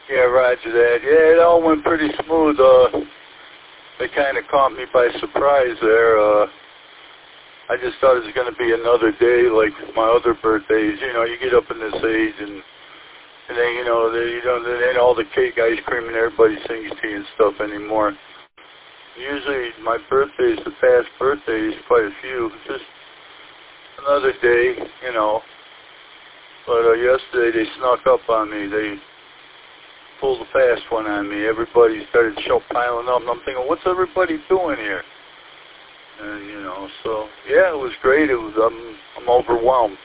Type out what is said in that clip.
Yeah, roger that. Yeah, it all went pretty smooth. They kind of caught me by surprise there. I just thought it was going to be another day like my other birthdays. You know, you get up in this age and then, there ain't all the cake, ice cream, and everybody sings to you and stuff anymore. Usually my birthdays, the past birthdays, quite a few, just another day, you know. But yesterday they snuck up on me. They pulled a fast one on me. Everybody started piling up, and I'm thinking, what's everybody doing here? And, so, yeah, it was great. I'm overwhelmed.